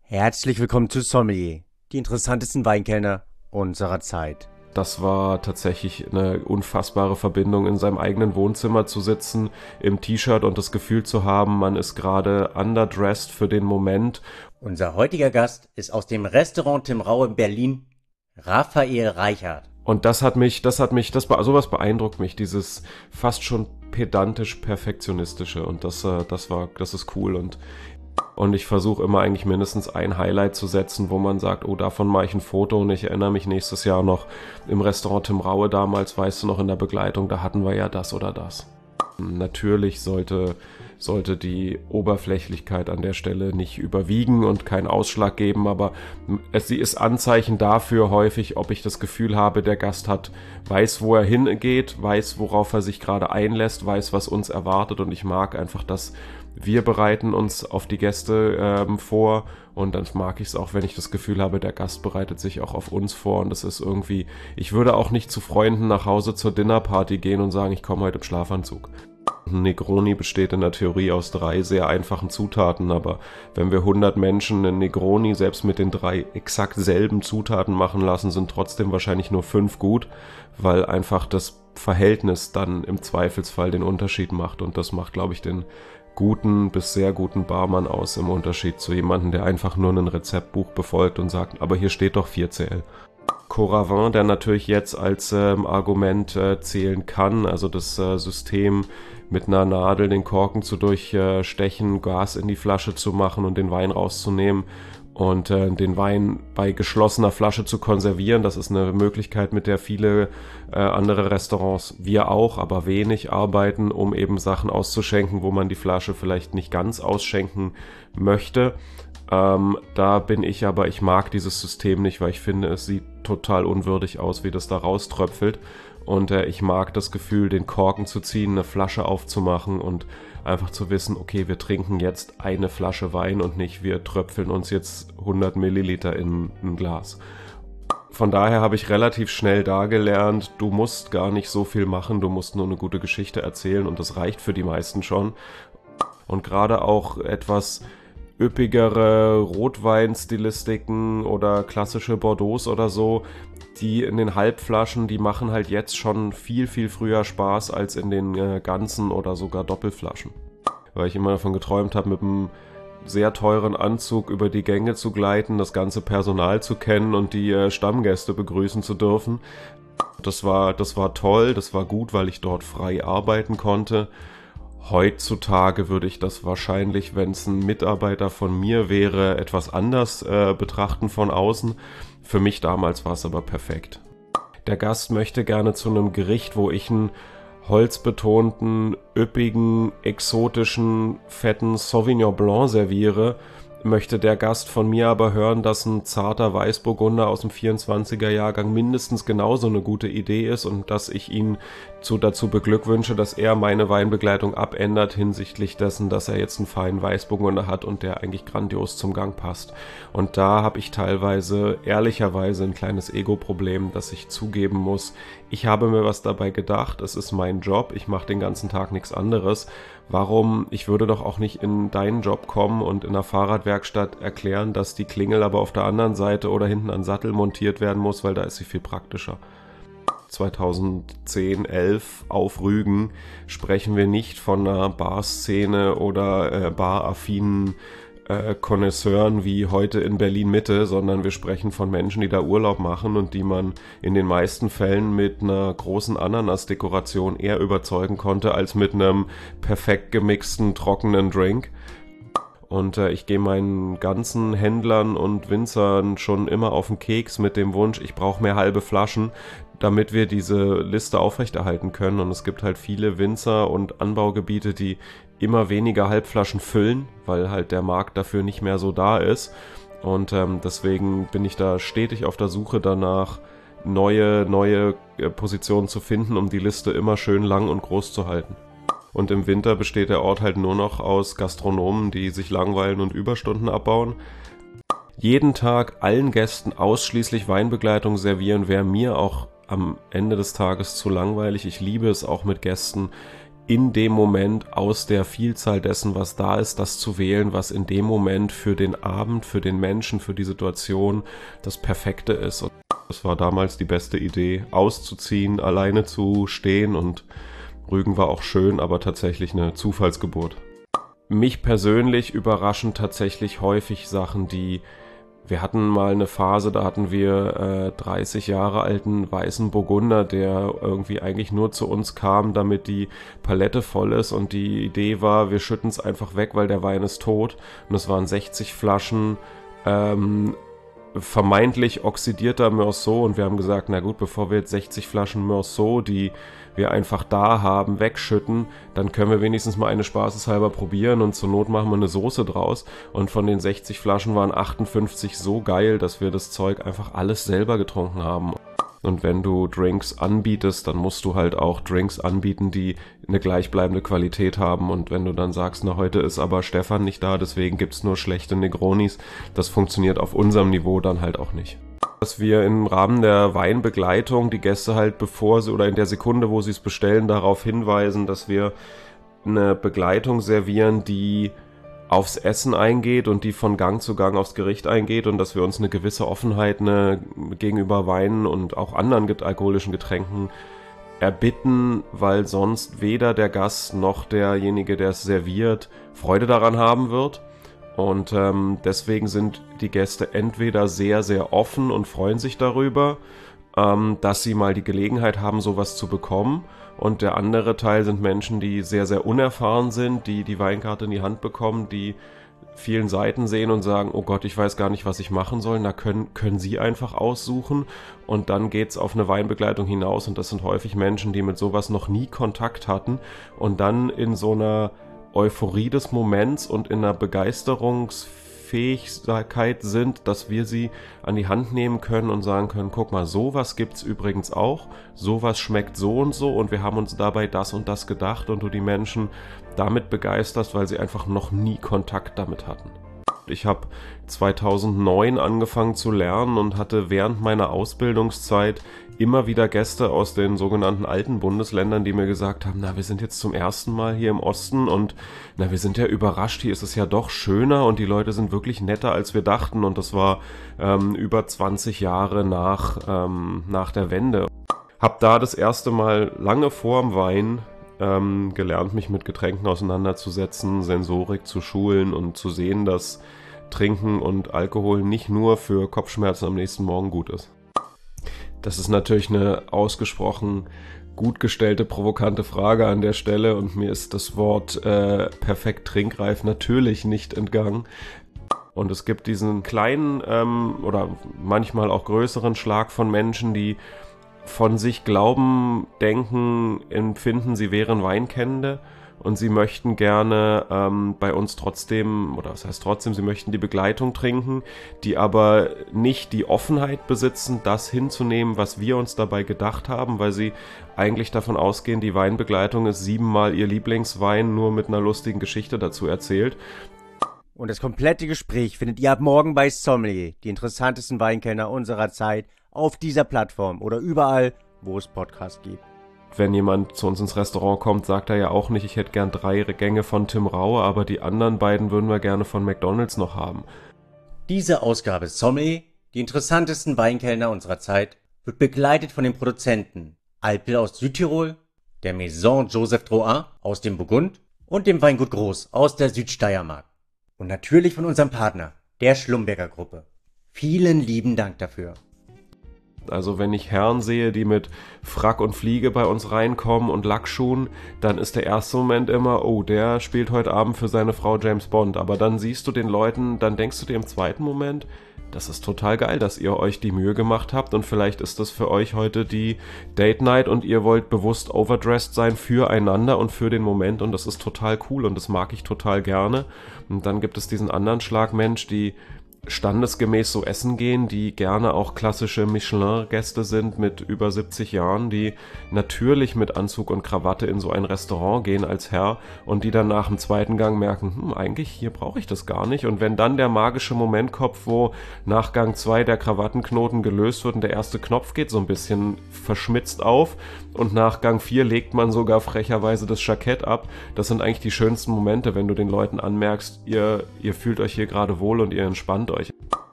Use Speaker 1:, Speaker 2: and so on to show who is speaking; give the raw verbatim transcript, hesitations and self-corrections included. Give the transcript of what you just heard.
Speaker 1: Herzlich willkommen zu Sommelier, die interessantesten Weinkellner unserer Zeit.
Speaker 2: Das war tatsächlich eine unfassbare Verbindung, in seinem eigenen Wohnzimmer zu sitzen, im T-Shirt und das Gefühl zu haben, man ist gerade underdressed für den Moment.
Speaker 1: Unser heutiger Gast ist aus dem Restaurant Tim Rau in Berlin, Raphael Reichart.
Speaker 2: Und das hat mich, das hat mich, das sowas beeindruckt mich, dieses fast schon pedantisch perfektionistische, und das, das war, das ist cool. Und Und ich versuche immer eigentlich mindestens ein Highlight zu setzen, wo man sagt, oh, davon mache ich ein Foto, und ich erinnere mich nächstes Jahr noch im Restaurant Tim Raue damals, weißt du noch, in der Begleitung, da hatten wir ja das oder das. Natürlich sollte, sollte die Oberflächlichkeit an der Stelle nicht überwiegen und keinen Ausschlag geben, aber es, sie ist Anzeichen dafür häufig, ob ich das Gefühl habe, der Gast hat, weiß, wo er hingeht, weiß, worauf er sich gerade einlässt, weiß, was uns erwartet, und ich mag einfach, dass wir bereiten uns auf die Gäste ähm, vor, und dann mag ich es auch, wenn ich das Gefühl habe, der Gast bereitet sich auch auf uns vor, und das ist irgendwie, ich würde auch nicht zu Freunden nach Hause zur Dinnerparty gehen und sagen, ich komme heute im Schlafanzug. Ein Negroni besteht in der Theorie aus drei sehr einfachen Zutaten, aber wenn wir hundert Menschen einen Negroni selbst mit den drei exakt selben Zutaten machen lassen, sind trotzdem wahrscheinlich nur fünf gut, weil einfach das Verhältnis dann im Zweifelsfall den Unterschied macht, und das macht, glaube ich, den guten bis sehr guten Barmann aus, im Unterschied zu jemandem, der einfach nur ein Rezeptbuch befolgt und sagt, aber hier steht doch vier C L. Coravin, der natürlich jetzt als ähm, Argument äh, zählen kann, also das äh, System mit einer Nadel den Korken zu durchstechen, Gas in die Flasche zu machen und den Wein rauszunehmen und äh, den Wein bei geschlossener Flasche zu konservieren. Das ist eine Möglichkeit, mit der viele äh, andere Restaurants, wir auch, aber wenig arbeiten, um eben Sachen auszuschenken, wo man die Flasche vielleicht nicht ganz ausschenken möchte. Ähm, da bin ich aber, ich mag dieses System nicht, weil ich finde, es sieht total unwürdig aus, wie das da rauströpfelt. Und äh, ich mag das Gefühl, den Korken zu ziehen, eine Flasche aufzumachen und einfach zu wissen, okay, wir trinken jetzt eine Flasche Wein und nicht, wir tröpfeln uns jetzt hundert Milliliter in ein Glas. Von daher habe ich relativ schnell da gelernt, du musst gar nicht so viel machen, du musst nur eine gute Geschichte erzählen, und das reicht für die meisten schon. Und gerade auch etwas üppigere Rotweinstilistiken oder klassische Bordeaux oder so, die in den Halbflaschen, die machen halt jetzt schon viel, viel früher Spaß als in den äh, ganzen oder sogar Doppelflaschen. Weil ich immer davon geträumt habe, mit einem sehr teuren Anzug über die Gänge zu gleiten, das ganze Personal zu kennen und die äh, Stammgäste begrüßen zu dürfen. Das war, das war toll, das war gut, weil ich dort frei arbeiten konnte. Heutzutage würde ich das wahrscheinlich, wenn es ein Mitarbeiter von mir wäre, etwas anders äh, betrachten von außen. Für mich damals war es aber perfekt. Der Gast möchte gerne zu einem Gericht, wo ich einen holzbetonten, üppigen, exotischen, fetten Sauvignon Blanc serviere, möchte der Gast von mir aber hören, dass ein zarter Weißburgunder aus dem vierundzwanziger Jahrgang mindestens genauso eine gute Idee ist, und dass ich ihn zu, dazu beglückwünsche, dass er meine Weinbegleitung abändert hinsichtlich dessen, dass er jetzt einen feinen Weißburgunder hat und der eigentlich grandios zum Gang passt. Und da habe ich teilweise ehrlicherweise ein kleines Ego-Problem, dass ich zugeben muss, ich habe mir was dabei gedacht, es ist mein Job, ich mache den ganzen Tag nichts anderes. Warum? Ich würde doch auch nicht in deinen Job kommen und in der Fahrradwerkstatt erklären, dass die Klingel aber auf der anderen Seite oder hinten an Sattel montiert werden muss, weil da ist sie viel praktischer. zweitausendzehn, elf auf Rügen sprechen wir nicht von einer Barszene oder äh, baraffinen äh, Connoisseuren wie heute in Berlin-Mitte, sondern wir sprechen von Menschen, die da Urlaub machen und die man in den meisten Fällen mit einer großen Ananas-Dekoration eher überzeugen konnte, als mit einem perfekt gemixten, trockenen Drink. Und äh, ich gehe meinen ganzen Händlern und Winzern schon immer auf den Keks mit dem Wunsch, ich brauche mehr halbe Flaschen, damit wir diese Liste aufrechterhalten können. Und es gibt halt viele Winzer und Anbaugebiete, die immer weniger Halbflaschen füllen, weil halt der Markt dafür nicht mehr so da ist. Und ähm, deswegen bin ich da stetig auf der Suche danach, neue, neue äh, Positionen zu finden, um die Liste immer schön lang und groß zu halten. Und im Winter besteht der Ort halt nur noch aus Gastronomen, die sich langweilen und Überstunden abbauen. Jeden Tag allen Gästen ausschließlich Weinbegleitung servieren wäre mir auch am Ende des Tages zu langweilig. Ich liebe es auch mit Gästen in dem Moment aus der Vielzahl dessen, was da ist, das zu wählen, was in dem Moment für den Abend, für den Menschen, für die Situation das Perfekte ist. Und das war damals die beste Idee, auszuziehen, alleine zu stehen, und Rügen war auch schön, aber tatsächlich eine Zufallsgeburt. Mich persönlich überraschen tatsächlich häufig Sachen, die wir hatten mal eine Phase, da hatten wir äh, dreißig Jahre alten weißen Burgunder, der irgendwie eigentlich nur zu uns kam, damit die Palette voll ist, und die Idee war, wir schütten es einfach weg, weil der Wein ist tot, und es waren sechzig Flaschen ähm, vermeintlich oxidierter Meursault, und wir haben gesagt, na gut, bevor wir jetzt sechzig Flaschen Meursault, die wir einfach da haben, wegschütten, dann können wir wenigstens mal eine spaßeshalber probieren, und zur Not machen wir eine Soße draus. Und von den sechzig Flaschen waren achtundfünfzig so geil, dass wir das Zeug einfach alles selber getrunken haben. Und wenn du Drinks anbietest, dann musst du halt auch Drinks anbieten, die eine gleichbleibende Qualität haben. Und wenn du dann sagst, na, heute ist aber Stefan nicht da, deswegen gibt's nur schlechte Negronis, das funktioniert auf unserem Niveau dann halt auch nicht. Dass wir im Rahmen der Weinbegleitung die Gäste halt, bevor sie oder in der Sekunde, wo sie es bestellen, darauf hinweisen, dass wir eine Begleitung servieren, die aufs Essen eingeht und die von Gang zu Gang aufs Gericht eingeht, und dass wir uns eine gewisse Offenheit eine, gegenüber Weinen und auch anderen get- alkoholischen Getränken erbitten, weil sonst weder der Gast noch derjenige, der es serviert, Freude daran haben wird. Und ähm, deswegen sind die Gäste entweder sehr, sehr offen und freuen sich darüber, ähm, dass sie mal die Gelegenheit haben, sowas zu bekommen. Und der andere Teil sind Menschen, die sehr, sehr unerfahren sind, die die Weinkarte in die Hand bekommen, die vielen Seiten sehen und sagen, oh Gott, ich weiß gar nicht, was ich machen soll. Na, können, können Sie einfach aussuchen. Und dann geht's auf eine Weinbegleitung hinaus. Und das sind häufig Menschen, die mit sowas noch nie Kontakt hatten und dann in so einer Euphorie des Moments und in einer Begeisterungsfähigkeit sind, dass wir sie an die Hand nehmen können und sagen können, guck mal, sowas gibt's übrigens auch, sowas schmeckt so und so, und wir haben uns dabei das und das gedacht, und du die Menschen damit begeisterst, weil sie einfach noch nie Kontakt damit hatten. Ich habe zweitausendneun angefangen zu lernen und hatte während meiner Ausbildungszeit immer wieder Gäste aus den sogenannten alten Bundesländern, die mir gesagt haben, na, wir sind jetzt zum ersten Mal hier im Osten, und na, wir sind ja überrascht, hier ist es ja doch schöner und die Leute sind wirklich netter, als wir dachten, und das war ähm, über zwanzig Jahre nach, ähm, nach der Wende. Hab da das erste Mal lange vorm Wein ähm, gelernt, mich mit Getränken auseinanderzusetzen, Sensorik zu schulen und zu sehen, dass Trinken und Alkohol nicht nur für Kopfschmerzen am nächsten Morgen gut ist. Das ist natürlich eine ausgesprochen gut gestellte, provokante Frage an der Stelle, und mir ist das Wort äh, perfekt trinkreif natürlich nicht entgangen. Und es gibt diesen kleinen ähm, oder manchmal auch größeren Schlag von Menschen, die von sich glauben, denken, empfinden, sie wären Weinkennende. Und sie möchten gerne ähm, bei uns trotzdem, oder was heißt trotzdem, sie möchten die Begleitung trinken, die aber nicht die Offenheit besitzen, das hinzunehmen, was wir uns dabei gedacht haben, weil sie eigentlich davon ausgehen, die Weinbegleitung ist siebenmal ihr Lieblingswein, nur mit einer lustigen Geschichte dazu erzählt.
Speaker 1: Und das komplette Gespräch findet ihr ab morgen bei Sommelier, die interessantesten Weinkenner unserer Zeit, auf dieser Plattform oder überall, wo es Podcasts gibt.
Speaker 2: Wenn jemand zu uns ins Restaurant kommt, sagt er ja auch nicht, ich hätte gern drei Gänge von Tim Raue, aber die anderen beiden würden wir gerne von McDonald's noch haben.
Speaker 1: Diese Ausgabe Sommelier, die interessantesten Weinkellner unserer Zeit, wird begleitet von den Produzenten Alpil aus Südtirol, der Maison Joseph Drouhin aus dem Burgund und dem Weingut Groß aus der Südsteiermark. Und natürlich von unserem Partner, der Schlumberger Gruppe. Vielen lieben Dank dafür.
Speaker 2: Also wenn ich Herren sehe, die mit Frack und Fliege bei uns reinkommen und Lackschuhen, dann ist der erste Moment immer, oh, der spielt heute Abend für seine Frau James Bond. Aber dann siehst du den Leuten, dann denkst du dir im zweiten Moment, das ist total geil, dass ihr euch die Mühe gemacht habt, und vielleicht ist das für euch heute die Date Night und ihr wollt bewusst overdressed sein füreinander und für den Moment, und das ist total cool und das mag ich total gerne. Und dann gibt es diesen anderen Schlag Mensch, die standesgemäß so essen gehen, die gerne auch klassische Michelin-Gäste sind mit über siebzig Jahren, die natürlich mit Anzug und Krawatte in so ein Restaurant gehen als Herr und die dann nach dem zweiten Gang merken, hm, eigentlich hier brauche ich das gar nicht. Und wenn dann der magische Moment kommt, wo nach Gang zwei der Krawattenknoten gelöst wird und der erste Knopf geht so ein bisschen verschmitzt auf und nach Gang vier legt man sogar frecherweise das Jackett ab, das sind eigentlich die schönsten Momente, wenn du den Leuten anmerkst, ihr, ihr fühlt euch hier gerade wohl und ihr entspannt euch.